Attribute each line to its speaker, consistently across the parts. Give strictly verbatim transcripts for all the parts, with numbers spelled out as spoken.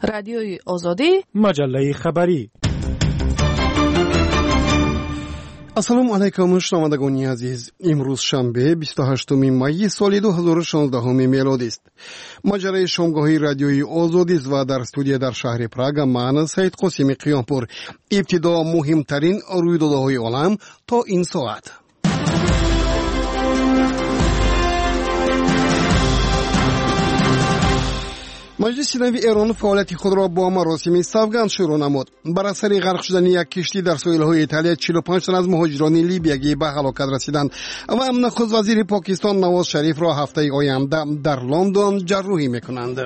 Speaker 1: رادیوی آزادی،
Speaker 2: مجله خبری.
Speaker 3: السلام علیکم شنوندگان عزیز. امروز شنبه بیست و هشتم می سال دو هزار و شانزده میلادی است. مجله شامگاهی رادیوی آزادی است و در استودیو در شهر پراگ من سید قاسم قیامپور. ابتدا مهمترین رویدادهای عالم تا این ساعت. مجلس نوی ایران فعالیت خود را با مراسم سوگند شروع نمود. بر اثر غرق شدن یک کشتی در ساحل‌های ایتالیا چهل و پنج تن از مهاجران لیبیایی به هلاکت رسیدند و نخست وزیر پاکستان نواز شریف را هفته آینده در لندن جراحی می‌کنند.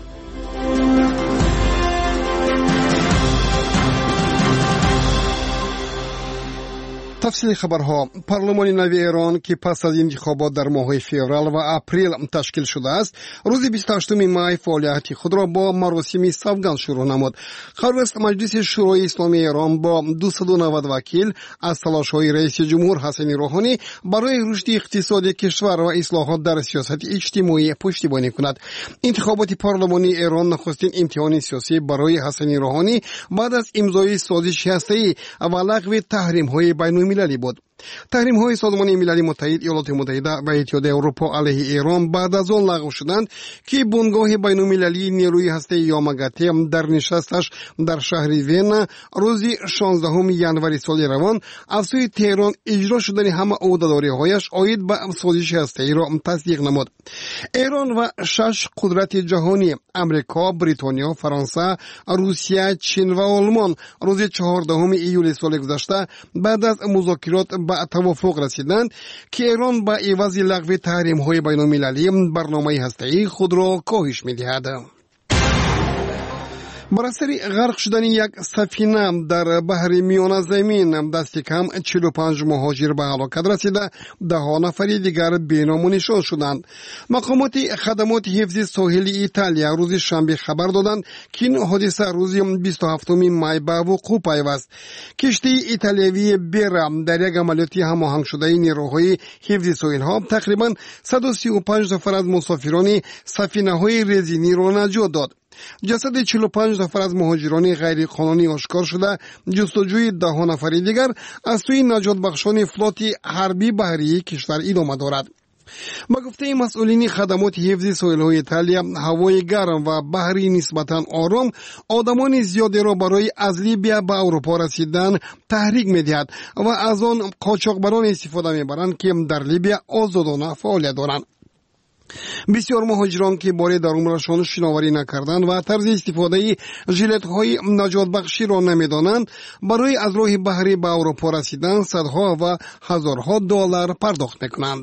Speaker 3: تفصیل خبرها. پارلمان نوی ایران که پس از انتخابات در ماه فوریه و اپریل تشکیل شده است، روز بیست و هشتم می فعالیت خود را با مراسم سوگند شروع نمود. قرار است مجلس شورای اسلامی ایران با دویست و نود وکیل از تلاش‌های رئیس جمهور حسن روحانی برای رشد اقتصادی کشور و اصلاحات در سیاست اجتماعی پشتیبانی کند. انتخابات پارلمانی ایران نخستین امتحان سیاسی برای حسن روحانی بعد از امضای سازش هسته‌ای و لغو تحریم‌های بین‌المللی مللی بود. تحریم های سازمان ملل متحد، ایالات متحده و اتحادیه اروپا علیه ایران بعد از آن لغو شدند که بنگاه بین المللی نیروی هسته یاماگاتی در نشستش در شهر وین روز شانزدهم ژانویه سال روان از سوی تهران اجرا شدن همه عهده‌داری‌هایش عاید به سازش هسته‌ای را تصدیق نمود. ایران و شش قدرت جهانی امریکا، بریتانیا، فرانسه، روسیه، چین و آلمان روز چهاردهم ایول سال گذشته بعد از مذاکرات به توافق رسیدند که ایران با عوض لغو تحریم‌های بین‌المللی برنامه هسته‌ای خود را کاهش می‌دهد. بر اثر غرق شدن یک سفینه در بحر میان زمین دست کم چهل و پنج مهاجر به هلاکت رسیده، ده نفر دیگر بی‌نام و نشان شدند. مقامات خدمات حفظ ساحل ایتالیا روز شنبه خبر دادند که این حادثه روز بیست و هفتم می به وقوع پیوست. کشتی ایتالیایی برام در یک عملیات هماهنگ شده نیروهای حفظ ساحل ها تقریبا صد و سی و پنج نفر از مسافران سفینه های رزینی را نجات داد. جسد چهل و پنج نفر از مهاجران غیر قانونی آشکار شده. جستجوی ده نفر دیگر از سوی نجات بخشان فلوت حربی بحری کشور ادامه دارد. با گفته مسئولین خدمات حفظ ساحل‌های ایتالیا، هوای گرم و بحری نسبتاً آرام آدمان زیادی را برای از لیبیا به اروپا رسیدن تحریک می‌دهد و از آن قاچاقبران استفاده می‌برند که در لیبیا آزادانه فعالیت دارند. بسیار مهاجران که باری در عمرشان شناوری نکردند و طرز استفاده ژیلت‌های نجات بخشی را نمی‌دانند، برای از راه بحری به اروپا رسیدن صدها و هزارها دلار پرداخت می‌کنند.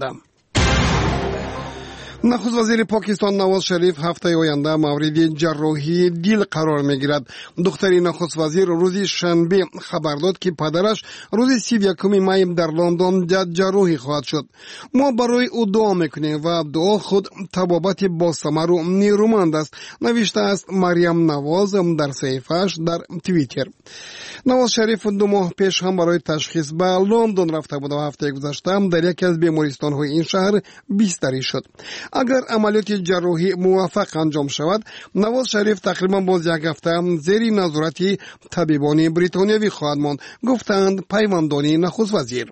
Speaker 3: نخست وزیر پاکستان نواز شریف هفته آینده مورد جراحی دل قرار میگیرد. دختر نخست وزیر روز شنبه خبر داد که پدرش روز سی و یکم می در لندن جراحی خواهد شد. ما برای او دعا میکنیم و دعا خود طبابت با ثمر و نیرومند است، نوشته است مریم نواز در صحیفه‌اش در توییتر. نواز شریف دو ماه پیش هم برای تشخیص به لندن رفته بود و هفته گذشته در یکی از بیمارستان‌های این شهر بستری شد. اگر عملیات جراحی موفق انجام شود، نواز شریف تقریبا باز یک هفته زیر نظارت طبیبان بریتانیایی خواهد ماند، گفتند پیوندان نخست وزیر.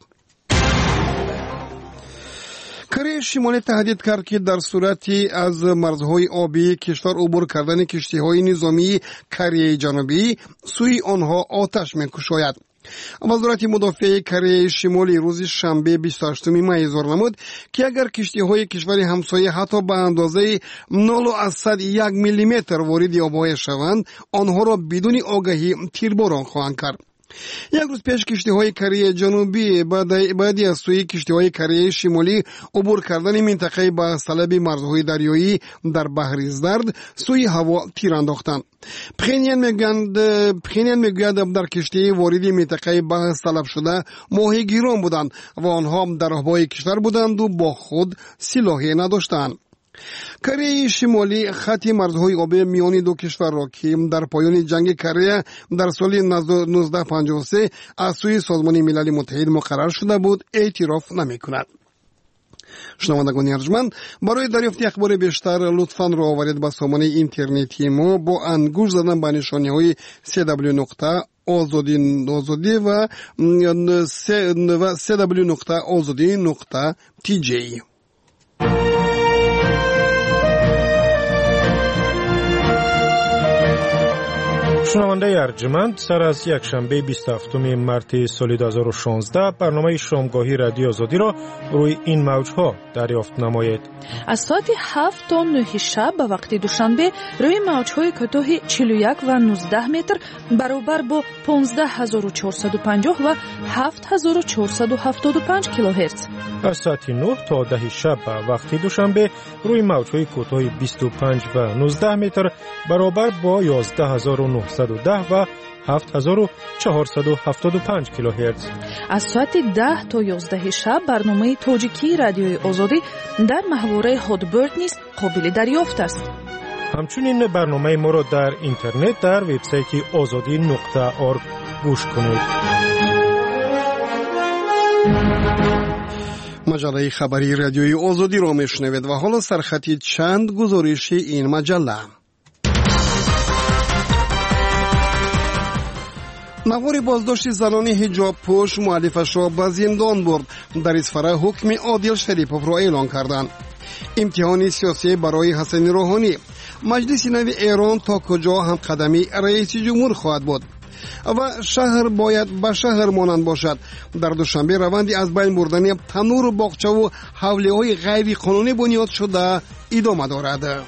Speaker 3: کره شمالی تهدید کرد که در صورتی از مرزهای آبی کشور عبور کردن کشتی‌های نظامی کره جنوبی سوی آنها آتش می‌کشاید. وزارت مدافع کره شمالی روز شنبه بیست و هشتم می اظهار نمود که اگر کشتی‌های کشور همسایه حتی به اندازه نول و صد یک میلیمتر وارد آب‌های شوند، آنها را بدون آگاهی تیرباران خواهند کرد. یک روز پیش کشتی‌های کره جنوبی بعدی از سوی کشتی‌های کره شمالی عبور کردن منطقه با طلب مرزهای دریایی در بحر زرد سوی هوا تیر انداختند. پخینیان میگویند پخینیان میگوید در کشتی وارد منطقه بحث طلب شده ماهیگیران بودند و آنها در آب‌های کشور بودند و با خود سلاحی نداشتند. کره شمالی خط مرزهای آبی میان دو کشور را که در پایان جنگ کره در سال نوزده پنجاه و سه از سوی سازمان ملل متحد مقرر شده بود اعتراف نمی کند. شنوندگان ارجمند، برای دریافت اخبار بیشتر لطفاً رو آورید به سامانه اینترنتی ما با انگوش زدن به نشانه‌های سی دبلیو نقطه آزادی آزادی و سی دبلیو نقطه آزادی نقطه تی جی.
Speaker 1: شنونده ارجمند، سر از یک شنبه بیست و هفتم مارس سال دو هزار و شانزده برنامه شامگاهی رادیو آزادی را روی این موجها دریافت نمایید.
Speaker 2: از ساعت هفت تا نه شب به وقت دوشنبه روی موجهای کوتاه چهل و یک و نوزده متر برابر با پانزده هزار و چهارصد و پنجاه و هفت هزار و چهارصد و هفتاد و پنج کیلوهرتز. از ساعت نه تا ده شب به وقت دوشنبه روی موجهای کوتاه بیست و پنج و نوزده متر برابر با یازده هزار و نهصد و ده و هفت هزار و چهارصد و هفتاد و پنج کیلوهرتز. از ساعت ده تا یازده شب برنامه تاجیکی رادیوی آزادی در محوره هادبرد نیز قابل دریافت است. همچنین برنامه ما را در اینترنت در وبسایت آزادی نقطه org گوش کنید.
Speaker 3: مجله خبری رادیوی آزادی را میشنوید و حالا سرخطی چند گزارش این مجله. نوار بازداشت زنان حجاب پوش مؤلفش را به زندان برد. در اصفهان حکم عادل شریفوف را اعلان کردند. امتحان سیاسی برای حسن روحانی. مجلس نوی ایران تا کجا هم قدمی رئیس جمهور خواهد بود و شهر باید به شهر مانند باشد. در دوشنبه روندی از بین بردن تنور باغچه و حوله های غیر قانونی بنیاد شده ادامه دارد.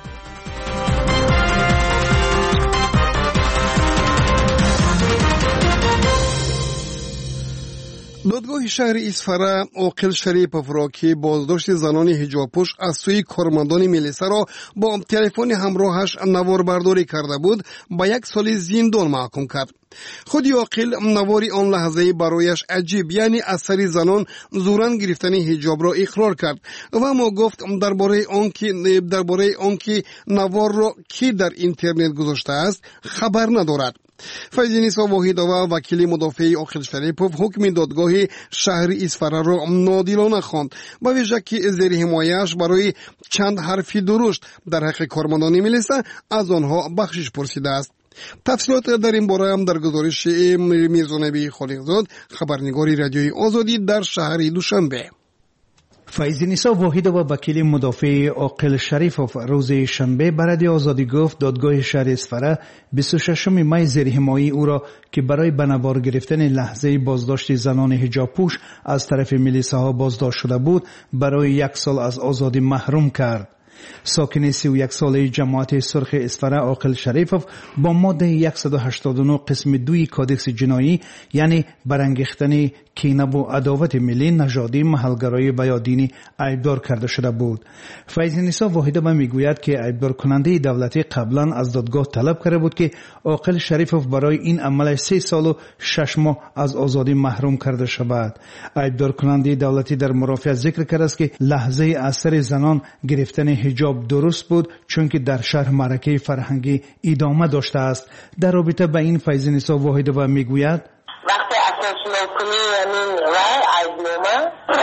Speaker 3: دادگاه شهر اصفهان عاقل شریفوف را که بازداشت زنان حجاب پوش از سوی کارمندان ملیسا را با تلفن همراهش نوار برداری کرده بود با یک سال زندان محکوم کرد. خود عاقل نواری آن لحظه برایش عجیب یعنی اثری زنان زورن گرفتن حجاب را اقرار کرد و ما گفت درباره آنکه درباره آنکه نوار را کی در اینترنت گذاشته است خبر ندارد. فیض‌نسا واحدова وکیل مدافع عاقل شریفوف حکم دادگاه شهر اصفهان را نادیدانه خواند با ویژه که زیر حمایه‌اش برای چند حرفی درشت در حق کارمندان ملیسا از آنها بخشش پرسیده است. تفصیلات در این باره هم در گزارش میرزا نبی خالقزاد خبرنگار رادیوی آزادی در شهر دوشنبه.
Speaker 4: فیض‌نسا واحدова وکیل مدافع عاقل شریفوف روز شنبه به رادیو آزادی گفت دادگاه شهر اصفهان بیست و ششم می زیر حمایت او را که برای به نوار گرفتن لحظه بازداشت زنان حجاب پوش از طرف ملیساها بازداشت شده بود برای یک سال از آزادی محروم کرد. ساکن سی و یک ساله جماعت سرخ اصفهان عاقل شریفوف با ماده صد و هشتاد و نه قسم دوی کادکس جنایی یعنی برانگیختن کینه و عداوت ملی نژادی محلگرایی و یا دینی ایبدار کرده شده بود. فیض‌نسا واحدova میگوید که ایبدار کننده دولتی قبلا از دادگاه طلب کرده بود که عاقل شریفوف برای این عمل سه سال و شش ماه از آزادی محروم کرده شود. ایبدار کننده دولتی در مرافعه ذکر کرده است که لحظه اثر زنان گرفتن حجاب درست بود چون که در شهر معرکه فرهنگی ادامه داشته است. در رابطه با این فیض‌نسا واحدova میگوید
Speaker 5: وقتی اساس کنی یعنی رای ایدنامه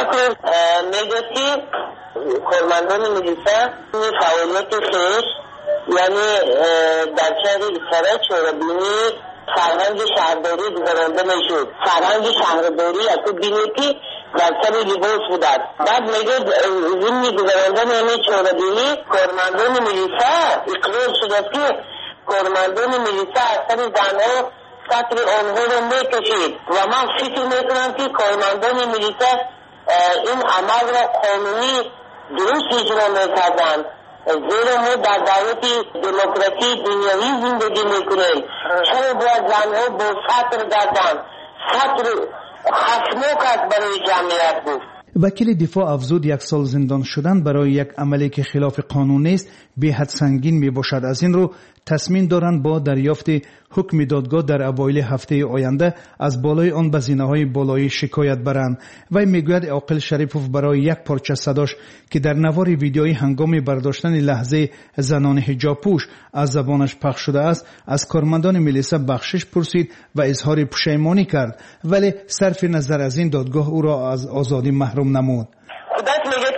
Speaker 5: میگه که کارمندان ملیسا فعالیت خیش یعنی در شهر اصفهان چهاربینی فرهنگ شهرداری گذرانده میشد. فرهنگ شهرداری اکو بینی که در سر لباس بودند. بعد میگه ضمن گذراندن یعنی چهاربینی کارمندان ملیسا اقرار شده که کارمندان ملیسا اثر زنها سطر آنها رو میکشید و من فکر میکنم که کارمندان ملیسا این عمل را قانونی درست اجرا میکردند زیرا ما در دولت دموکراسی دنیوی زندگی میکنیم. چرا باید زنها با سطر گردند؟ سطر خشمناک است برای جمعیت بود.
Speaker 4: وکیل دفاع افزود یک سال زندان شدن برای یک عملی که خلاف قانون است به حد سنگین می باشد. از این رو تصمیم دارند با دریافت حکم دادگاه در اوایل هفته آینده از بالای آن به زینه‌های بالایی شکایت برند. وی میگوید عاقل شریفوف برای یک پارچه صداش که در نوار ویدیویی هنگام برداشتن لحظه زنان حجاب پوش از زبانش پخش شده است از کارمندان ملیسا بخشش پرسید و اظهار پشیمانی کرد، ولی صرف نظر از این دادگاه او را از آزادی محروم نمود.
Speaker 5: خودت میگه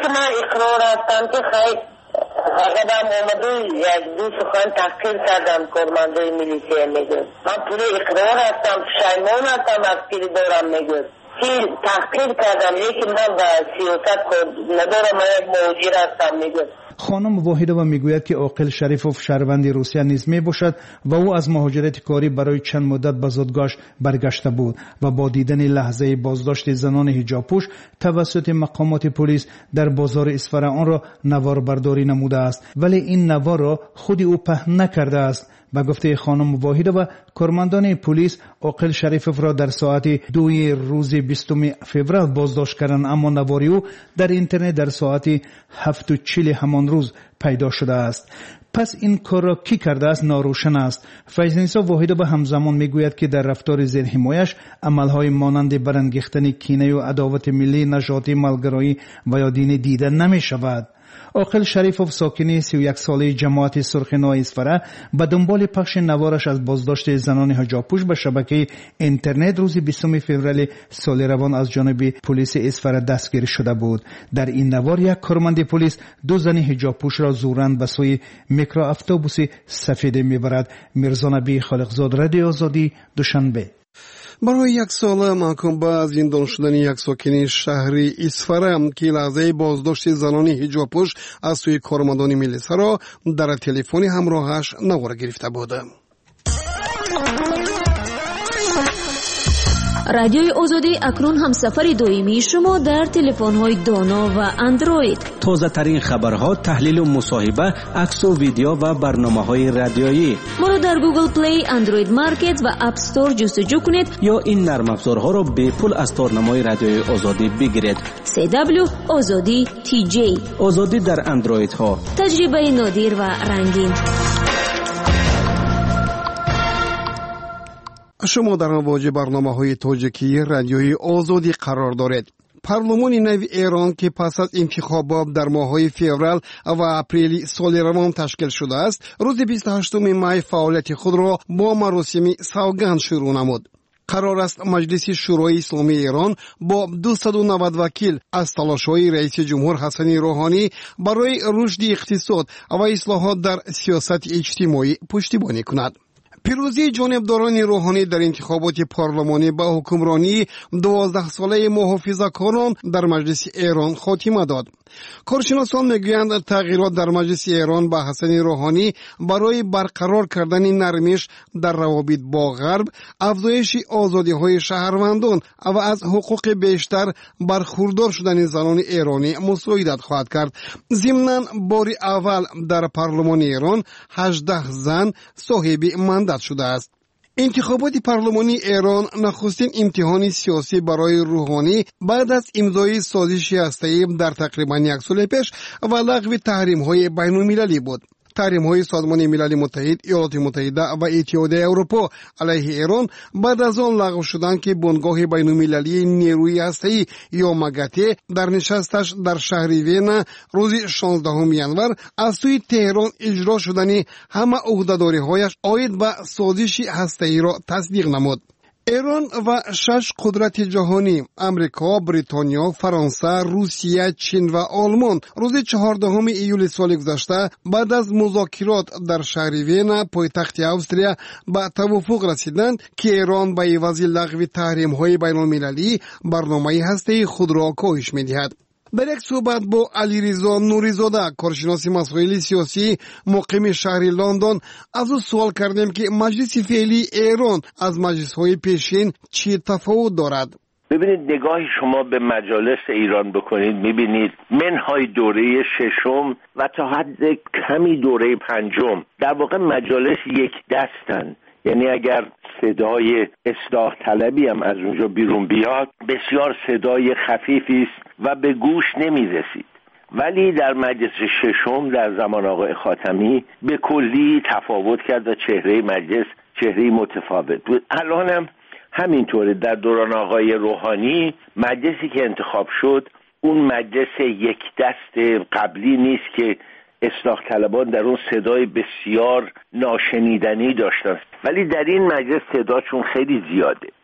Speaker 5: من اقرار هستم که خیلی فقط هم اومده یک دو سخن تحقیل کردم کارمندای میلیسیه میگه من پوری اقرار هستم شیمان هستم از پیری دارم میگه که تحقیل کردم یکی من به سیاست ندارم من یک موجیر هستم میگه.
Speaker 4: خانم واحدова میگوید که عاقل شریفوف شهروند روسیه نیز می باشد و او از مهاجرت کاری برای چند مدت به زادگاهش برگشته بود و با دیدن لحظه بازداشت زنان حجابپوش توسط مقامات پلیس در بازار اصفهان آن را نوار برداری نموده است، ولی این نوار را خود او پهن نکرده است. با گفته خانم واحدова کارمندان پلیس عاقل شریفوف را در ساعت دوی روز بیستم فوریه بازداشت کردند، اما نواری او در اینترنت در ساعت هفت و چهل همان روز پیدا شده است. پس این کار را کی کرده است ناروشن است. فیض‌نیسا واحدова همزمان میگوید که در رفتار زیر حمایش عملهای مانند برانگیختن کینه و عداوت ملی، نژادی، ملگرایی و یا دینی دیده نمی شود. عاقل شریفوف ساکن سی و یک ساله جماعت سرخنای اصفهان به دنبال پخش نوارش از بازداشت زنان حجابپوش به شبکه اینترنت روز بیستم فوریه سال روان از جانب پلیس اصفهان دستگیر شده بود. در این نوار یک کارمند پلیس دو زن حجابپوش را زورند به سوی میکرو اتوبوس سفید میبرد. میرزا نبی خالقزاد، رادیو آزادی، دوشنبه.
Speaker 3: برای یک سال محکوم به زندان شدن یک ساکن شهری اصفهان که لحظه بازداشت زنان حجابپوش از سوی کارمندان میلیسا را در تلفن همراهش نوار گرفته بود.
Speaker 6: رادیوی آزادی اکنون هم سفر دائمی شما در تلفن‌های دانا و اندروید.
Speaker 7: تازه ترین خبرها، تحلیل و مصاحبه، عکس و ویدیو و برنامه‌های رادیویی.
Speaker 6: ما را در گوگل پلی، اندروید مارکت و اپ استور جستجو کنید
Speaker 7: یا این نرم افزارها را به پول از تارنمای رادیوی آزادی بگیرید.
Speaker 6: سی دبلیو آزادی تی جی.
Speaker 7: آزادی در اندروید ها.
Speaker 6: تجربه نادر و رنگین.
Speaker 3: شما در مواجه برنامه های تاجیکی رادیوی آزادی قرار دارید. پارلمان نو ایران که پس از انتخابات در ماه‌های فوریه و اپریل سال روان تشکیل شده است، روز بیست و هشتم می فعالیت خود را با مراسم سوگند شروع نمود. قرار است مجلس شورای اسلامی ایران با دویست و نود وکیل از تلاش‌های رئیس جمهور حسن روحانی برای رشد اقتصاد و اصلاحات در سیاست اجتماعی پشتیبانی کند. پیروزی جانبداران روحانی در انتخابات پارلمانی به حکمرانی دوازده ساله محافظه‌کاران در مجلس ایران خاتمه داد. کارشناسان میگویند تغییرات در مجلس ایران به حسن روحانی برای برقرار کردن نرمش در روابط با غرب، افزایش آزادی‌های شهروندان و از حقوق بیشتر برخوردار شدن زنان ایرانی مساعدت خواهد کرد. ضمناً بار اول در پارلمان ایران هجده زن صاحب مندت شده است. انتخابات پارلمانی ایران نخستین امتحان سیاسی برای روحانی بعد از امضای سازش هسته‌ای در تقریبا یک سال پیش و لغو تحریم‌های بین‌المللی بود. تحریم‌های سازمان ملل متحد، ایالات متحده و اتحادیه اروپا علیه ایران بعد از آن لغو شدند که بنگاه بین‌المللی نیروی هسته‌ای یا مگاته در نشستش در شهر وین روز شانزدهم ژانویه از سوی تهران اجرا شدن همه عهده‌داری‌هایش عاید به سازش هسته‌ای را تصدیق نمود. ایران و شش قدرت جهانی امریکا، بریتانیا، فرانسه، روسیه، چین و آلمان روز چهاردهم ایول سال گذشته بعد از مذاکرات در شهر وین پایتخت استریا به توافق رسیدند که ایران به عوض لغو تحریم‌های بین‌المللی برنامه هسته‌ای خود را کاهش می‌دهد. در یک صحبت با علیرضا نوری‌زاده، کارشناس مسائل سیاسی مقیم شهر لندن، از او سوال کردیم که مجلس فعلی ایران از مجلس‌های پیشین چی تفاوت دارد.
Speaker 8: ببینید، نگاهی شما به مجالس ایران بکنید میبینید منهای دوره ششم و تا حد کمی دوره پنجم در واقع مجالس یک دستن. یعنی اگر صدای اصلاح طلبی هم از اونجا بیرون بیاد بسیار صدای خفیفی است و به گوش نمیرسید. ولی در مجلس ششم در زمان آقای خاتمی به کلی تفاوت کرد و چهره مجلس چهره متفاوت بود. الان هم همینطوره. در دوران آقای روحانی مجلسی که انتخاب شد اون مجلس یک دست قبلی نیست که اصلاح طلبان در اون صدای بسیار ناشنیدنی داشتن، ولی در این مجلس صداشون خیلی زیاده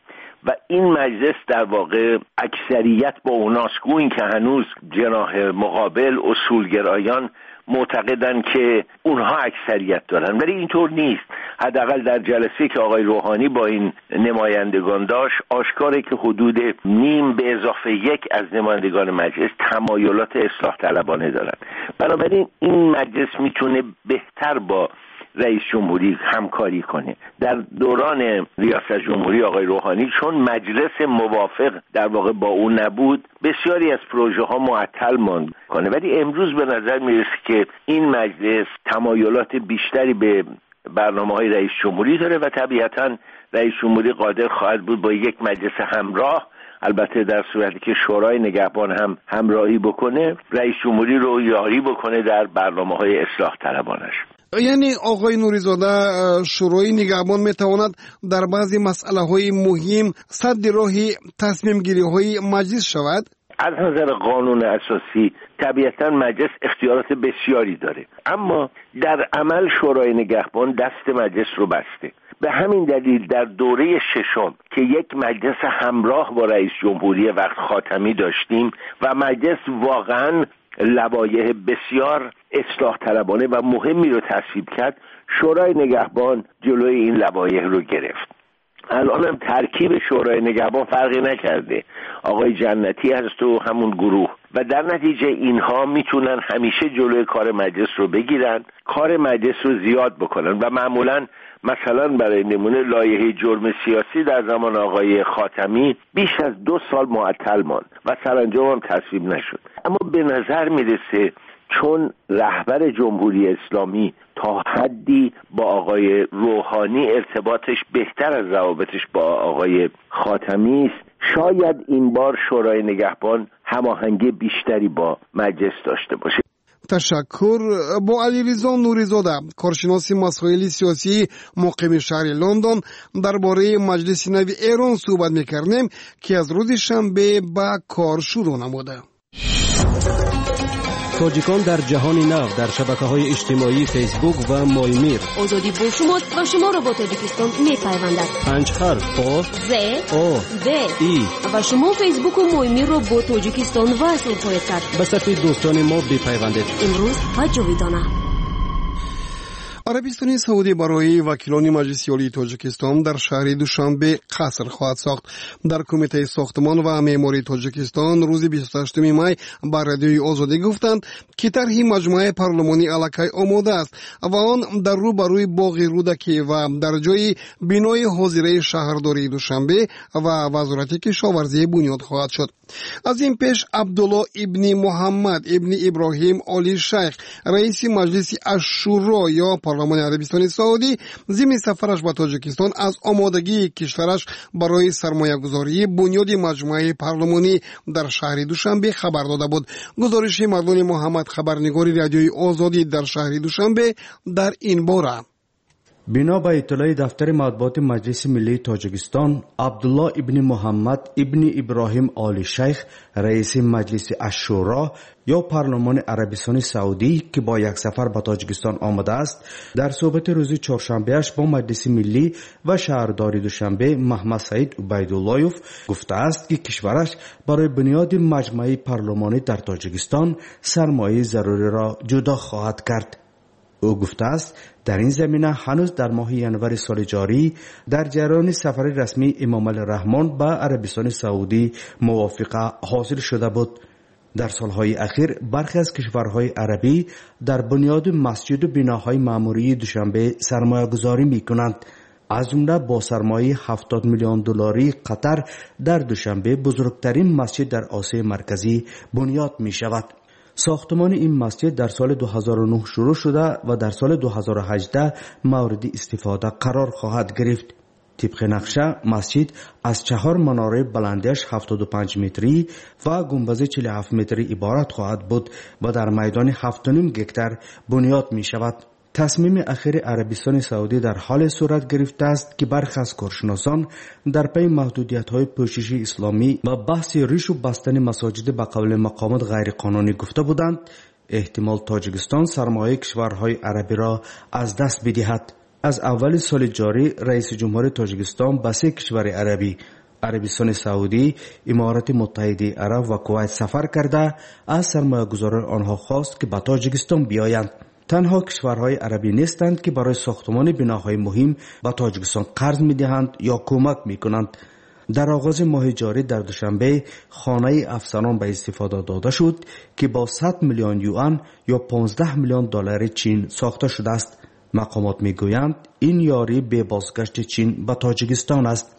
Speaker 8: و این مجلس در واقع اکثریت با اوناست، گویی که هنوز جناح مقابل اصولگرایان معتقدن که اونها اکثریت دارن، ولی اینطور نیست. حداقل در جلسه که آقای روحانی با این نمایندگان داشت آشکاره که حدود نیم به اضافه یک از نمایندگان مجلس تمایلات اصلاح طلبانه دارن. بنابراین این مجلس میتونه بهتر با رئیس جمهوری همکاری کنه. در دوران ریاست جمهوری آقای روحانی چون مجلس موافق در واقع با اون نبود بسیاری از پروژه ها معطل ماند کنه، ولی امروز به نظر میرسه که این مجلس تمایلات بیشتری به برنامه‌های رئیس جمهوری داره و طبیعتاً رئیس جمهوری قادر خواهد بود با یک مجلس همراه، البته در صورتی که شورای نگهبان هم همراهی بکنه، رئیس جمهوری رو یاری بکنه در برنامه‌های اصلاح طلبانش.
Speaker 3: یعنی آقای نوری‌زاده شورای نگهبان میتواند در بعضی مسئله‌های مهم سد راه تصمیم گیری‌های مجلس شود؟
Speaker 8: از نظر قانون اساسی طبیعتاً مجلس اختیارات بسیاری داره، اما در عمل شورای نگهبان دست مجلس رو بسته. به همین دلیل در دوره ششم که یک مجلس همراه با رئیس جمهوری وقت خاتمی داشتیم و مجلس واقعاً لوایح بسیار اصلاح طلبانه و مهمی رو تصویب کرد، شورای نگهبان جلوی این لوایح رو گرفت. الان هم ترکیب شورای نگهبان فرقی نکرده، آقای جنتی هست و همون گروه، و در نتیجه اینها میتونن همیشه جلوی کار مجلس رو بگیرن، کار مجلس رو زیاد بکنن و معمولا مثلا برای نمونه لایحه جرم سیاسی در زمان آقای خاتمی بیش از دو سال معطل ماند و سرانجام هم تصویب نشد. اما به نظر میرسه چون رهبر جمهوری اسلامی تا حدی با آقای روحانی ارتباطش بهتر از روابطش با آقای خاتمی است، شاید این بار شورای نگهبان هماهنگی بیشتری با مجلس داشته باشه.
Speaker 3: تشکر. با علیرضا نوری‌زاده کارشناس مسائل سیاسی مقیم شهر لندن درباره مجلس نو ایران صحبت می‌کردیم که از روز شنبه به کار شروع نموده.
Speaker 7: تاجیکان در جهان نو در شبکه‌های اجتماعی فیسبوک و مایمیر.
Speaker 6: آزادی با شماست و شما را با تاجیکستان می‌پیوندد.
Speaker 7: پنج حرف آ
Speaker 6: ز
Speaker 7: آ
Speaker 6: د
Speaker 7: ای
Speaker 6: و شما فیسبوک و مایمیر را با تاجیکستان وصل خواهید کرد.
Speaker 7: به صفحه دوستان ما بپیوندید.
Speaker 6: امروز و جاویدانه.
Speaker 3: عربستان سعودی برای وکیلان مجلس عالی تاجیکستان در شهر دوشنبه قصر خواهد ساخت. در کمیته ساختمان و معماری تاجیکستان روز بیست و هشتم می بر رادیوی آزادی گفتند که طرح مجمع پارلمانی الکی آماده است و آن در روبروی باغ رودکی و در جای بنای حاضره شهرداری دوشنبه و وزارت کشاورزی بنیاد خواهد شد. از این پیش عبدالله ابن محمد ابن ابراهیم آلی شیخ رئیس مجلس الشورا یا پارلمان عربستان سعودی ضمن سفرش به تاجیکستان از آمادگی کشورش برای سرمایه گذاری بنیاد مجمع پارلمانی در شهر دوشنبه خبر داده بود. گزارش مردان محمد خبرنگاری رادیوی آزادی در شهر دوشنبه در این باره.
Speaker 9: بنا به اطلاع دفتر مطبوعات مجلس ملی تاجیکستان، عبدالله ابن محمد ابن ابراهیم آلی شیخ رئیس مجلس الشورا یا پارلمان عربستان سعودی که با یک سفر به تاجیکستان آمده است، در صحبت روز چهارشنبه‌اش با مجلس ملی و شهرداری دوشنبه محمد سعید عبیداللهیوف گفته است که کشورش برای بنیاد مجمع پارلمانی در تاجیکستان سرمایه ضروری را جدا خواهد کرد. او گفته است در این زمینه هنوز در ماه ینور سال جاری در جریان سفر رسمی امام الرحمن به عربستان سعودی موافقه حاصل شده بود. در سالهای اخیر برخی از کشورهای عربی در بنیاد مسجد و بناهای معموری دوشنبه سرمایه گذاری می کنند. از جمله با سرمایه هفتاد میلیون دلاری قطر در دوشنبه بزرگترین مسجد در آسیا مرکزی بنیاد می شود. ساختمان این مسجد در سال دو هزار و نه شروع شده و در سال دو هزار و هجده مورد استفاده قرار خواهد گرفت. طبق نقشه مسجد از چهار مناره بلندیش هفتاد و پنج متری و گنبد چهل و هفت متری عبارت خواهد بود و در میدان هفت و نیم گکتر بنیاد می شود. تصمیم اخیر عربستان سعودی در حال صورت گرفته است که برخی از کارشناسان در پی محدودیت‌های پوششی اسلامی و بحث ریش و بستن مساجد به قول مقامات غیر قانونی گفته بودند احتمال تاجیکستان سرمایه کشورهای عربی را از دست بدهد. از اول سال جاری رئیس جمهور تاجیکستان به سه کشور عربی عربستان سعودی، امارات متحده عرب و کویت سفر کرده از سرمایه‌گذاران آنها خواست که به تاجیکستان بیایند. تنها کشورهای عربی نیستند که برای ساختمان بناهای مهم به تاجیکستان قرض می‌دهند یا کمک می‌کنند. در آغاز ماه جاری در دوشنبه خانه افسران به استفاده داده شد که با صد میلیون یوان یا پانزده میلیون دلار چین ساخته شده است. مقامات میگویند این یاری به بازگشت چین به تاجیکستان است.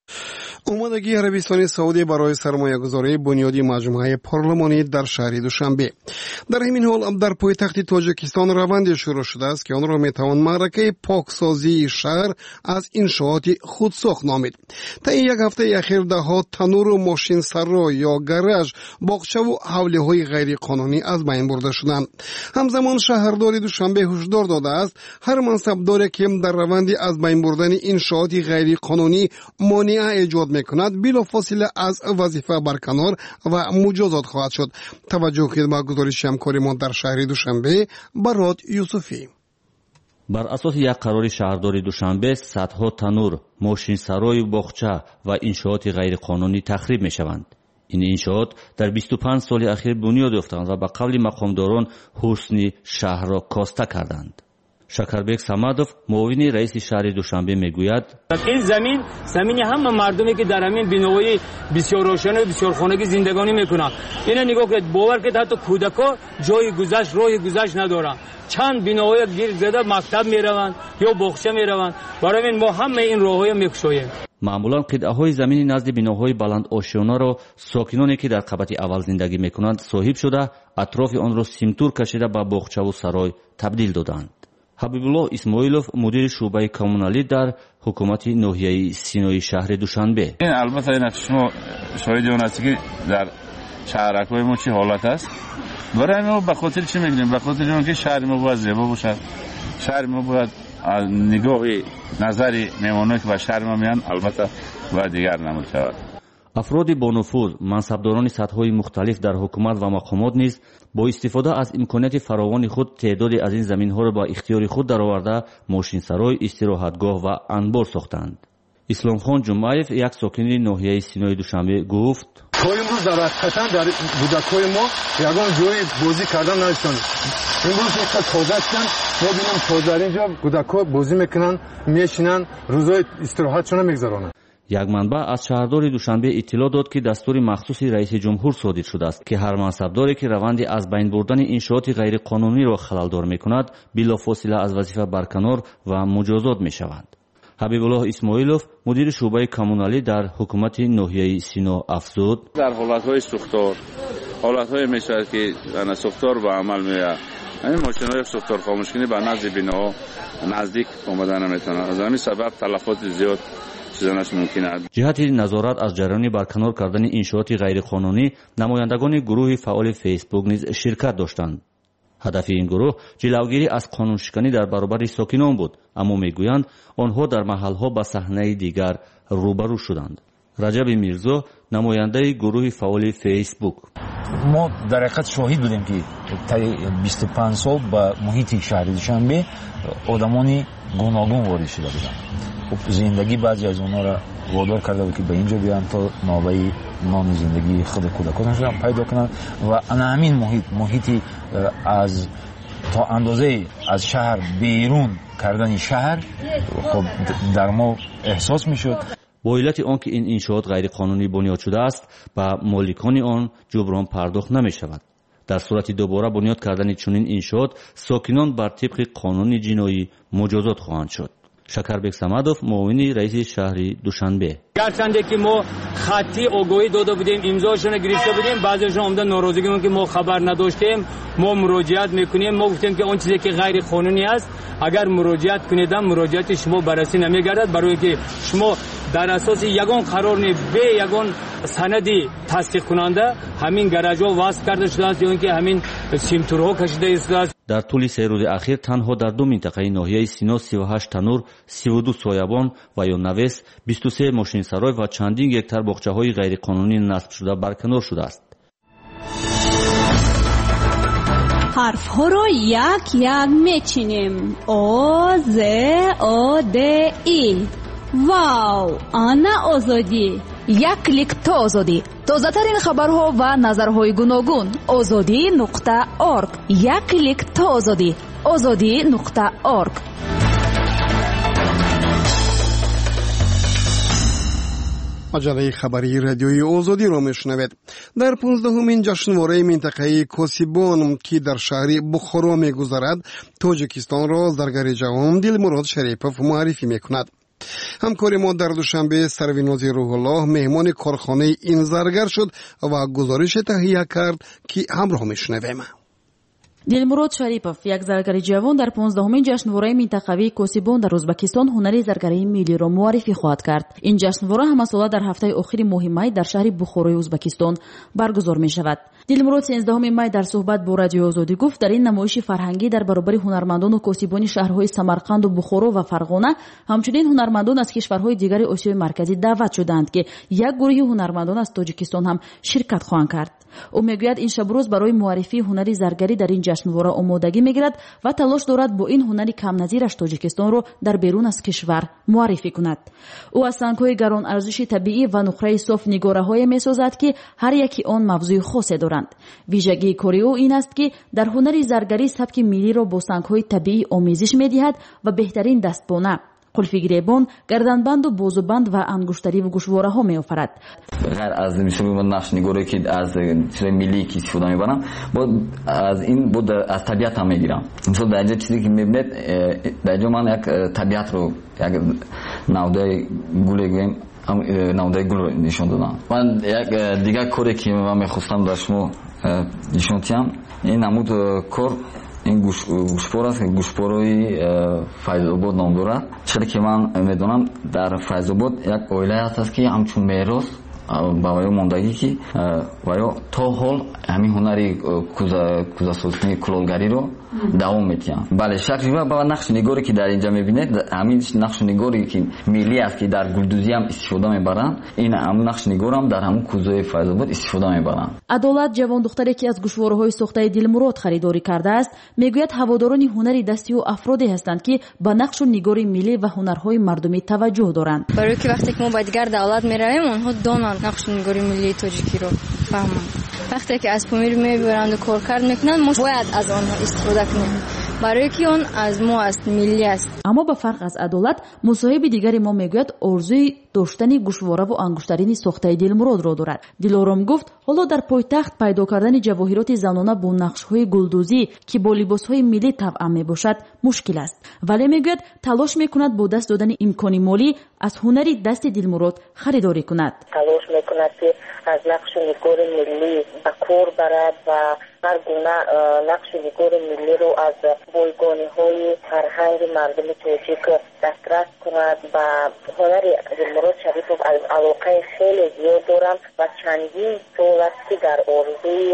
Speaker 3: اومدگی عربستان سعودی برای سرمایه‌گذاری بنیادی مجموعه پارلمانی در شهر دوشنبه. در همین حال در پایتخت تاجیکستان روندی شروع شده است که آن را میتوان معرکه پاکسازی شهر از انشاءات خودساخت نامید. تا این یک هفته اخیر دهها تنور و ماشین سرا یا گراژ، باغچه و حوله غیر قانونی از بین برده شدند. همزمان شهرداری دوشنبه هشدار داده است هر منصبداری که در روند از بین بردن انشاءات غیر قانونی مانع ایجاد میکند بلافاصله از وظیفه برکنار و مجازات خواهد شد. توجه کنید به گزارش همکار ما در شهر دوشنبه برات یوسفی.
Speaker 10: بر اساس یک قرار شهرداری دوشنبه صدها تنور، ماشین سرای باغچه و انشاءات غیر قانونی تخریب می شوند. این انشاءات در بیست و پنج سال اخیر بنیاد یافتند و به قول مقامداران حسن شهر را کاسته کردند. شکربک سمادوف معاون رئیس شهر دوشنبه میگوید
Speaker 11: این زمین زمینی همه مردمی که در همین بناهای بسیار روشن و بسیار خانگی زندگانی میکنن. اینو نگاه کنید، باور کنید حتی کودکا جای گذشت راه گذشت ندارن. چند بناهای گیر زده مکتب میروند یا باغچه میروند. برای این ما همه این راههای میکشویم.
Speaker 10: معمولا قطعه‌های زمینی نزد بناهای بلند آشیانه را ساکنانی که در قبط اول زندگی میکنند صاحب شده اطراف آن را سیمتور کشیده به باغچه و سرای تبدیل دادند. حبیبالله اسماعیلوف مدیر شعبه کمونالی در حکومت ناحیه سینای شهر دوشنبه.
Speaker 12: این البته این شما شاهد اون هستی که در شهرک‌های ما چی حالت است. برای ما به خاطر چی میگیم؟ به خاطر اینکه شهر ما باید زیبا باشد. شهر ما باید از نگاه نظر میمونایی که به شهر ما میان البته باید دیگر نمود شود.
Speaker 10: افراد با نفوذ، منصبداران سطح‌های مختلف در حکومت و مقامات نیز با استفاده از امکانات فراوان خود تعدادی از این زمین‌ها را با اختیار خود درآورده ماشین سرای، استراحتگاه و انبار ساختند. اسلام خان جمعیف یک ساکن ناحیه سینای دوشنبه گفت:
Speaker 13: تا امروز در حقیقت در کودکای ما یگان جای بازی کردن نداشتن. امروز یک تازه هستن، ما ببینیم تازه اینجا کودکا بازی میکنن، میشینن، روزای استراحتشون میگذرونن.
Speaker 10: یک منبع از شهرداری دوشنبه اطلاع داد که دستور مخصوص رئیس جمهور صادر شده است که هر منصبداری که روند از بین بردن انشاءات غیر قانونی را خلل‌دار میکند بلافاصله از وظیفه برکنار و مجازات میشوند. حبیب الله اسماعیلوف مدیر شعبه کمونالی در حکومت ناحیه سینا افزود:
Speaker 12: در حالت‌های سوختار، حالت‌های میشه که انا سوختار به عمل میاد، همین ماشین‌های سوختار خاموش کنی به نزد بنا نزدیک اومدن نمیتونه، از همین سبب تلفات زیاد
Speaker 10: جهت نظارت از جریان برکنار کردن انشاءات غیر قانونی نمایندگان گروه فعال فیسبوک نیز شرکت داشتند. هدف این گروه جلوگیری از قانون شکنی در برابر ساکنان بود، اما میگویند آنها در محلها به صحنه دیگر روبرو شدند. رجب میرزا نماینده گروه فعال فیسبوک:
Speaker 14: ما در حقیقت شاهد بودیم که طی بیست و پنج سال با محیط شهر دوشنبه آدمانی گوناگون وارد شده بودند. خب زندگی بعضی از اونها را وادار کرده بود که به اینجا بیان تا نوبه نان زندگی خود کودکانشون پیدا کنند و انا همین محیط محیطی از تا اندازه از شهر بیرون کردن شهر خب در ما احساس میشد.
Speaker 10: با علت آنکه این انشاءات غیر قانونی بنیاد شده است و مالکان آن جبران پرداخت نمی شود. در صورت دوباره بنیاد کردن چنین انشاءات ساکنان بر طبق قانون جنایی مجازات خواهند شد. شکربک سمادوف معاون رئیس شهری دوشنبه:
Speaker 11: گرچنده که ما خطی آگاهی داده بودیم، امضاشون گرفته بودیم، بعضیشون اومدن ناراضگی که ما خبر نداشتیم، ما مراجعت میکنیم. ما گفتیم که اون چیزی که غیر قانونی است اگر مراجعت کنید مراجعت شما بررسی نمیگردد، برای که شما در اساس یگان قرار نه به یگان سندی تصدیق کننده همین گراژها وصل کرده شده است یا اینکه همین سیمتورها کشیده است.
Speaker 10: در طول سه روز اخیر تنها در دو منطقه ناحیه سینا سی و هشت تنور، سی و دو سایبان و یا نویس، بیست و سه ماشین سرای و چندین گکتار باغچه‌های غیر قانونی نصب شده برکنار شده است.
Speaker 6: حرف‌ها رو یک یک میچینیم. او ز او د ای. واو، آنا آزادی. як клик то озодӣ. тозатарин хабарҳо ва назарҳои гуногун. озодӣ нуқта орг. як клик то озодӣ. озодӣ нуқта орг.
Speaker 3: маҷалаи хабари радиои озодиро мешунавед. дар панздаҳумин ҷашнвораи минтақаи Косибон ки дар шаҳри Бухоро мегузарад, Тоҷикистонро заргари ҷавон Дилмурод Шарипов муаррифӣ мекунад. ҳамкори мо дар душанбе Сарвинози Рӯҳуллоҳ меҳмони корхонаи ин заргар шуд ва гузорише таҳия кард, ки ҳамроҳ мешунавем.
Speaker 15: дилмурод Шарипов, як заргари ҷавон дар панздаҳумин ҷашнвораи минтақавии Косибон дар Ӯзбекистон ҳунари заргарии миллиро муаррифӣ хоҳад кард. Ин ҷашнвора ҳамасола дар ҳафтаи охири моҳи май дар шаҳри Бухорои Ӯзбекистон баргузор мешавад. дилмурод сенздаҳуми май дар суҳбат бо Радиои Озодӣ гуфт, дар ин намоиши фарҳангӣ дар баробари ҳунармандону косибони шаҳрҳои Самарқанду Бухоро ва Фарғона, ҳамчунин ҳунармандон аз кишварҳои дигари Осиёи марказӣ даъват шудаанд, ки як гурӯҳи ҳунармандон аз Тоҷикистон ҳам ширкат хоҳанд кард. ӯ мегӯяд ин шабрӯз барои муаррифии ҳунари заргарӣ дар ин ҷашнвора омодагӣ мегирад ва талош дорад бо ин ҳунари камназираш Тоҷикистонро дар берун аз кишвар муаррифӣ кунад. ӯ аз сангҳои гаронарзиши табиӣ ва нуқраи соф нигораҳое месозад, ки ҳар яки он мавзӯи хосе доранд. вижагии кори ӯ ин аст, ки дар ҳунари заргарӣ сабки миллиро бо сангҳои табиӣ омезиш медиҳад ва беҳтарин дастбона, қулфи гиребон, гарданбанду бозубанд ва ангуштариву гӯшвораҳо меофарад.
Speaker 16: ғайр аз мисоли нақшнигоре ки аз чизои миллӣ ки истифода мебарам, бо аз ин бо аз табиат ҳам мегирам. мисол дар инҷо чизе ки мебинед, дар инҷо ман як табиатро, як навдаи гуле гӯем, навдаи гулро нишон додам. ман як дигар коре ки ман мехостам дар шумо нишон диҳам, ин намуд кор ин гӯшпор аст, гӯшпорои Файзобод ном дорад. чизе ки ман медонам, дар Файзобод як оилае ҳаст ки ҳамчун мерос ба ваё мондагӣ, ки ваё то ҳол ҳамин ҳунари кӯзасозии кулолгариро давом медиҳанд. бале шакли ва нақши нигоре ки дар инҷа мебинед, ҳамин нақши нигоре ки миллӣ аст, ки дар гулдузӣ ҳам истифода мебаранд, ин ҳамин нақши нигорам дар ҳамин кӯзаи Файзобод истифода мебаранд.
Speaker 15: Адолат, ҷавондухтаре ки аз гӯшвораҳои сохтаи Дилмурод харидорӣ кардааст, мегӯяд ҳаводорони ҳунари дастӣ ӯ афроде ҳастанд, ки ба нақшу нигори миллӣ ва ҳунарҳои мардумӣ таваҷҷӯҳ доранд.
Speaker 17: барои ки вақте ки мо ба дигар давлат меравем, онҳо донанд нақшу нигори миллии тоҷикиро фаҳманд. вақте ки аз помир мебаранду коркард мекунанд, мо бояд аз онҳо истифода кунем, барои ки он аз мо аст, миллӣ аст.
Speaker 15: аммо ба фарқ аз Адолат, мусоҳиби дигари мо мегӯяд орзуи доштани гӯшвораву ангуштарини сохтаи Дилмуродро дорад. Дилором гуфт, ҳоло дар пойтахт пайдо кардани ҷавоҳироти занона бо нақшҳои гулдузӣ, ки бо либосҳои миллӣ тавъам мебошад, мушкил аст. вале мегӯяд талош мекунад бо даст додани имкони молӣ аз ҳунари дасти Дилмурод харидорӣ кунад.
Speaker 5: талош мекунад ки аз нақшу нигори миллӣ ба кор барад ва ҳар гуна нақшу нигори миллиро аз бойгониҳои фарҳанги мардуми тоҷик дастрас кунад. ба ҳунари Дилмурод Шарипов алоқаи хеле зиёд дорам ва чандин сол аст ки дар орзуи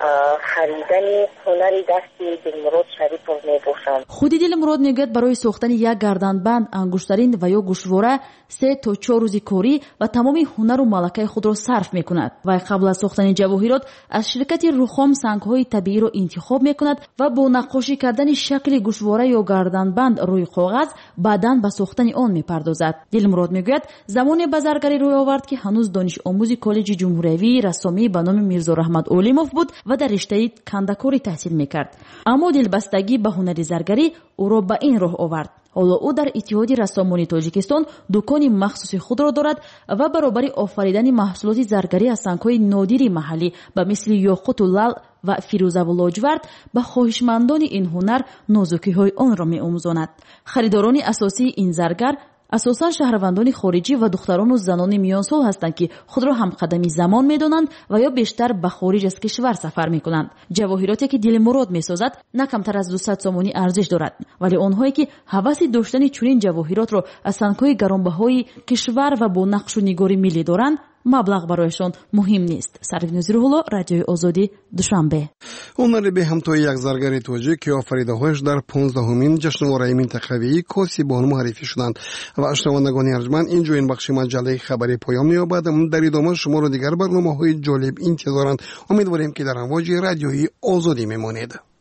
Speaker 5: харидани ҳунари дасти Дилмурод Шарипов мебошам.
Speaker 15: худи Дилмурод мегӯяд барои сохтани як гарданбанд, ангуштарин ва ё гӯшвора се то чор рӯзи корӣ ва тамоми ҳунару малакаи худро сарф мекунад. вай қабл аз сохтани ҷавоҳирот аз ширкати Рухом сангҳои табииро интихоб мекунад ва бо наққошӣ кардани шакли гӯшвора ё гарданбанд рӯи коғаз баъдан ба сохтани он мепардозад. Дилмурод мегӯяд, замоне ба заргарӣ рӯй овард, ки ҳанӯз донишомӯзи коллеҷи ҷумҳуриявии рассомӣ ба номи Мирзораҳмат Олимов буд ва дар риштаи кандакорӣ таҳсил мекард. аммо дилбастагӣ ба ҳунари заргарӣ ӯро ба ин роҳ овард. ҳоло ӯ дар иттиҳоди рассомони Тоҷикистон дукони махсуси худро дорад ва баробари офаридани маҳсулоти заргарӣ аз сангҳои нодири маҳаллӣ ба мисли ёқуту лал ва фирӯзаву лоҷвард ба хоҳишмандони ин ҳунар нозукиҳои онро меомӯзонад. харидорони асосии ин заргар асосан шаҳрвандони хориҷӣ ва духтарону занони миёнсол ҳастанд, ки худро ҳамқадами замон медонанд ва ё бештар ба хориҷ аз кишвар сафар мекунанд. ҷавоҳироте ки Дилмурод месозад на камтар аз дусад сомонӣ арзиш дорад, вале онҳое ки ҳаваси доштани чунин ҷавоҳиротро аз сангҳои гаронбаҳои кишвар ва бо нақшу нигори миллӣ доранд, маблағ барояшон муҳим нест. Сарвинози Рӯҳуллоҳ, Радиои Озодӣ, Душанбе.
Speaker 3: ҳунари беҳамтои як заргари тоҷик ки офаридаҳояш дар панздаҳумин ҷашнвораи минтақавии Косибон муаррифӣ шуданд. ва шунавандагони арҷманд, инҷо ин бахши маҷалаи хабари поён меёбад. дар идома шуморо дигар барномаҳои ҷолиб интизоранд. умедворем ки дар амвоҷи Радиои Озодӣ мемонед.